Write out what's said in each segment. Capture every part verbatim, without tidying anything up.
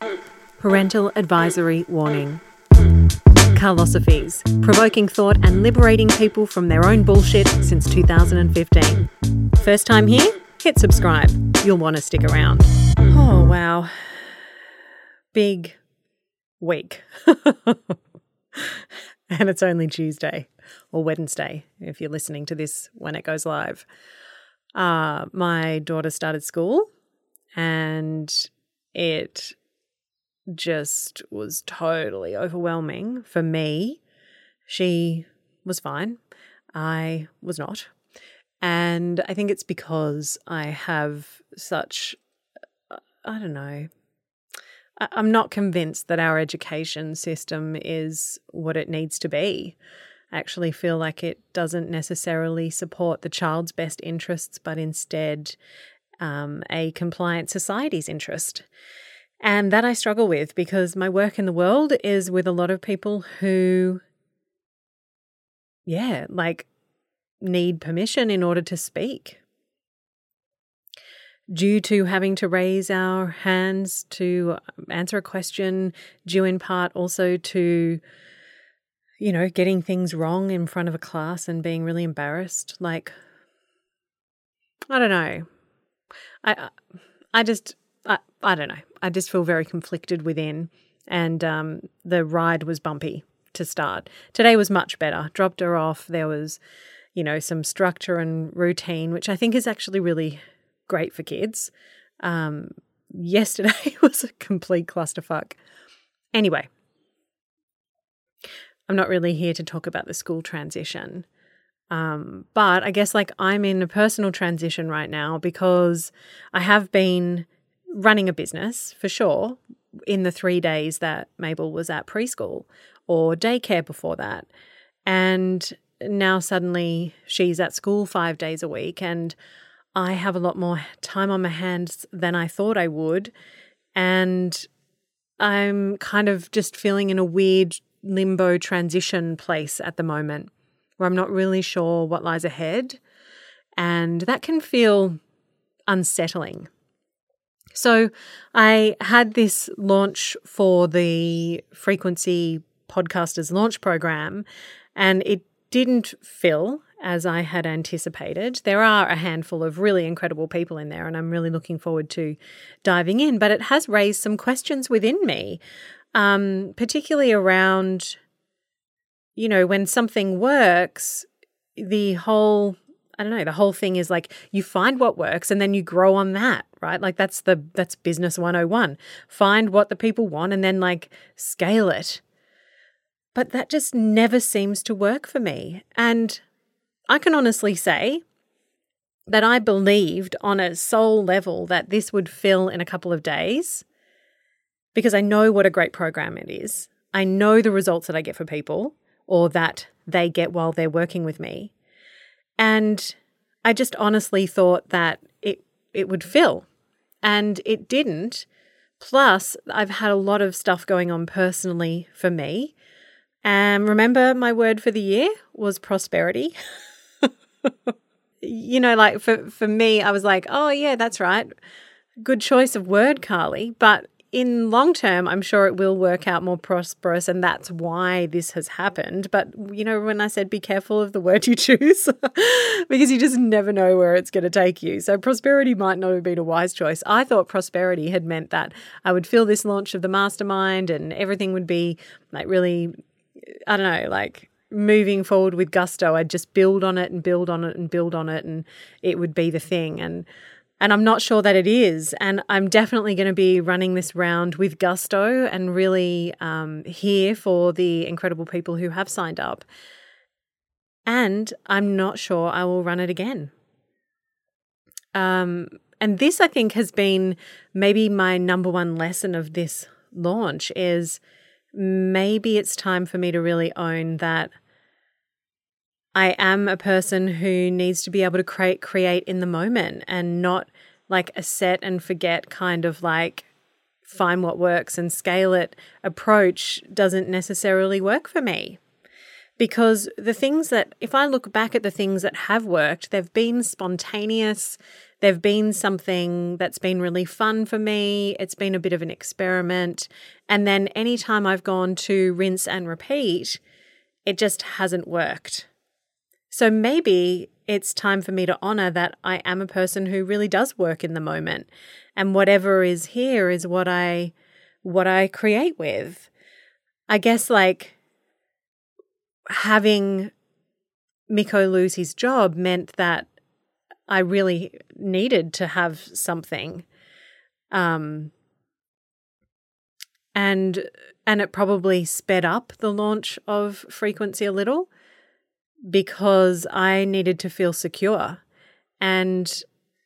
Parental advisory warning. Carlosophies, provoking thought and liberating people from their own bullshit since two thousand fifteen. First time here? Hit subscribe. You'll want to stick around. Oh, wow. Big week. And it's only Tuesday or Wednesday if you're listening to this when it goes live. Uh, my daughter started school and it just was totally overwhelming for me. She was fine. I was not. And I think it's because I have such, I don't know, I'm not convinced that our education system is what it needs to be. I actually feel like it doesn't necessarily support the child's best interests, but instead um, a compliant society's interest. And that I struggle with because my work in the world is with a lot of people who, yeah, like need permission in order to speak. Due to having to raise our hands to answer a question, due in part also to, you know, getting things wrong in front of a class and being really embarrassed. Like, I don't know. I, I just, I, I don't know. I just feel very conflicted within, and um, the ride was bumpy to start. Today was much better. Dropped her off. There was, you know, some structure and routine, which I think is actually really great for kids. Um, yesterday was a complete clusterfuck. Anyway, I'm not really here to talk about the school transition. Um, but I guess like I'm in a personal transition right now because I have been running a business for sure in the three days that Mabel was at preschool or daycare before that. And now suddenly she's at school five days a week and I have a lot more time on my hands than I thought I would. And I'm kind of just feeling in a weird limbo transition place at the moment where I'm not really sure what lies ahead. And that can feel unsettling. So I had this launch for the Frequency Podcasters Launch Program, and it didn't fill as I had anticipated. There are a handful of really incredible people in there, and I'm really looking forward to diving in. But it has raised some questions within me, um, particularly around, you know, when something works, the whole, I don't know, the whole thing is like you find what works and then you grow on that, right? Like that's the that's business one oh one. Find what the people want and then like scale it. But that just never seems to work for me. And I can honestly say that I believed on a soul level that this would fill in a couple of days because I know what a great program it is. I know the results that I get for people or that they get while they're working with me. And I just honestly thought that it it would fill, and it didn't. Plus, I've had a lot of stuff going on personally for me. And remember, my word for the year was prosperity. You know, like for, for me, I was like, oh, yeah, that's right. Good choice of word, Carly. But in long term, I'm sure it will work out more prosperous, and that's why this has happened. But, you know, when I said be careful of the word you choose, because you just never know where it's going to take you. So prosperity might not have been a wise choice. I thought prosperity had meant that I would feel this launch of the mastermind and everything would be like really, I don't know, like moving forward with gusto. I'd just build on it and build on it and build on it, and it would be the thing. And And I'm not sure that it is. And I'm definitely going to be running this round with gusto and really um, here for the incredible people who have signed up. And I'm not sure I will run it again. Um, and this, I think, has been maybe my number one lesson of this launch is maybe it's time for me to really own that I am a person who needs to be able to create create in the moment and not like a set and forget kind of like find what works and scale it approach doesn't necessarily work for me. Because the things that, if I look back at the things that have worked, they've been spontaneous, they've been something that's been really fun for me. It's been a bit of an experiment. And then anytime I've gone to rinse and repeat, it just hasn't worked. So maybe it's time for me to honor that I am a person who really does work in the moment, and whatever is here is what I what I create with. I guess like having Miko lose his job meant that I really needed to have something. Um, and and it probably sped up the launch of Frequency a little, because I needed to feel secure. And,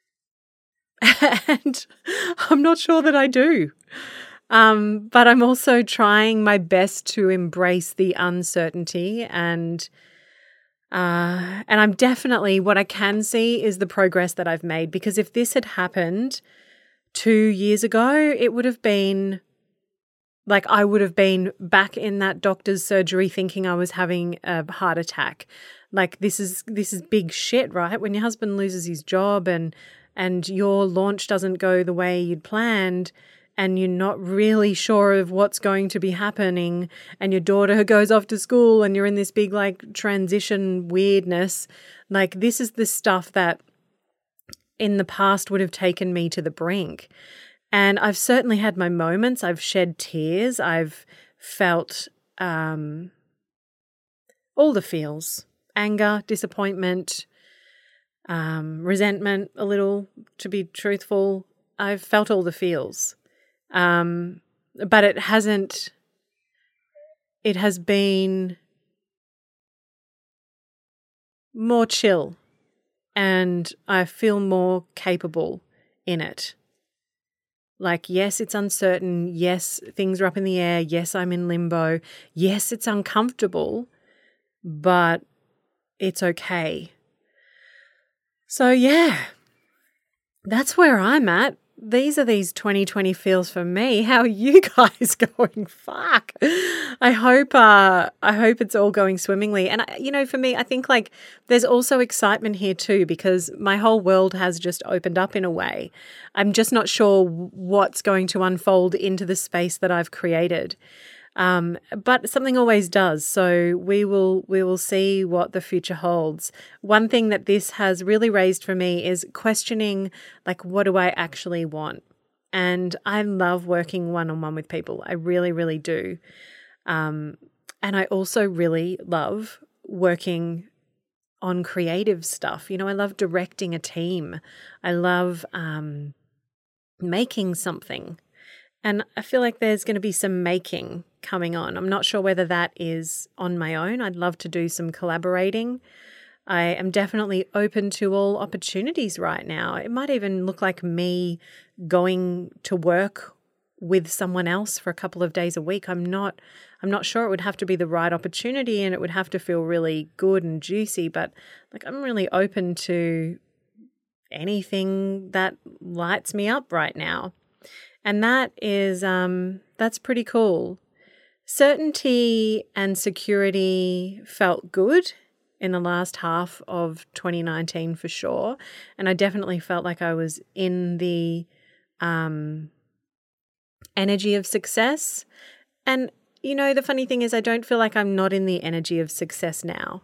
and I'm not sure that I do. Um, but I'm also trying my best to embrace the uncertainty, and uh, and I'm definitely, what I can see is the progress that I've made, because if this had happened two years ago, it would have been like I would have been back in that doctor's surgery thinking I was having a heart attack. Like this is this is big shit, right? When your husband loses his job and and your launch doesn't go the way you'd planned, and you're not really sure of what's going to be happening, and your daughter goes off to school and you're in this big like transition weirdness, like this is the stuff that in the past would have taken me to the brink. And I've certainly had my moments. I've shed tears. I've felt um, all the feels, anger, disappointment, um, resentment a little, to be truthful. I've felt all the feels. Um, but it hasn't, it has been more chill, and I feel more capable in it. Like, yes, it's uncertain. Yes, things are up in the air. Yes, I'm in limbo. Yes, it's uncomfortable, but it's okay. So yeah, that's where I'm at. These are these twenty twenty feels for me. How are you guys going? Fuck. I hope uh, I hope it's all going swimmingly. And, you know, for me, I think like there's also excitement here too, because my whole world has just opened up in a way. I'm just not sure what's going to unfold into the space that I've created. Um, but something always does. So we will we will see what the future holds. One thing that this has really raised for me is questioning, like, what do I actually want? And I love working one-on-one with people. I really, really do. Um, and I also really love working on creative stuff. You know, I love directing a team. I love um, making something. And I feel like there's going to be some making coming on. I'm not sure whether that is on my own. I'd love to do some collaborating. I am definitely open to all opportunities right now. It might even look like me going to work with someone else for a couple of days a week. I'm not I'm not sure. It would have to be the right opportunity, and it would have to feel really good and juicy, but like I'm really open to anything that lights me up right now. And that is, um, that's pretty cool. Certainty and security felt good in the last half of twenty nineteen for sure. And I definitely felt like I was in the um, energy of success. And, you know, the funny thing is I don't feel like I'm not in the energy of success now.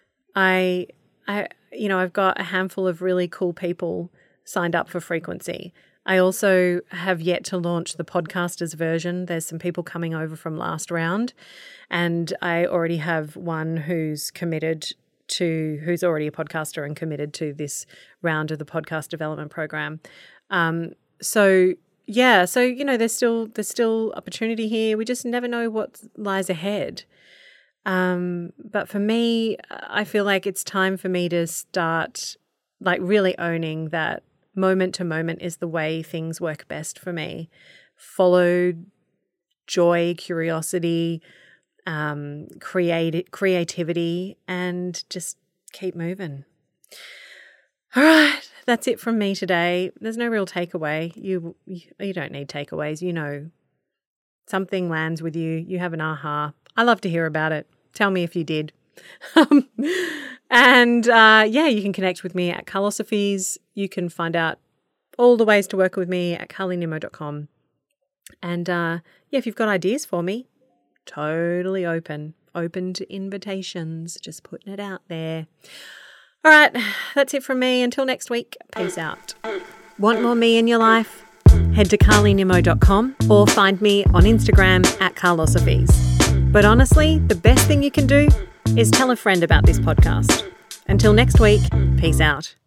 I, I, you know, I've got a handful of really cool people signed up for Frequency. I also have yet to launch the podcasters version. There's some people coming over from last round, and I already have one who's committed to, who's already a podcaster and committed to this round of the podcast development program. Um, so yeah, so you know, there's still there's still opportunity here. We just never know what lies ahead. Um, but for me, I feel like it's time for me to start like really owning that moment to moment is the way things work best for me. Follow joy, curiosity, um, create creativity, and just keep moving. All right, that's it from me today. There's no real takeaway. You you don't need takeaways. You know, something lands with you. You have an aha. I love to hear about it. Tell me if you did. Um, and uh, yeah, you can connect with me at Carlosophies. You can find out all the ways to work with me at carly nimmo dot com. And uh, yeah, if you've got ideas for me, totally open. Open to invitations. Just putting it out there. All right, that's it from me. Until next week, peace out. Want more me in your life? Head to carly nimmo dot com or find me on Instagram at carlosophies. But honestly, the best thing you can do is tell a friend about this podcast. Until next week, peace out.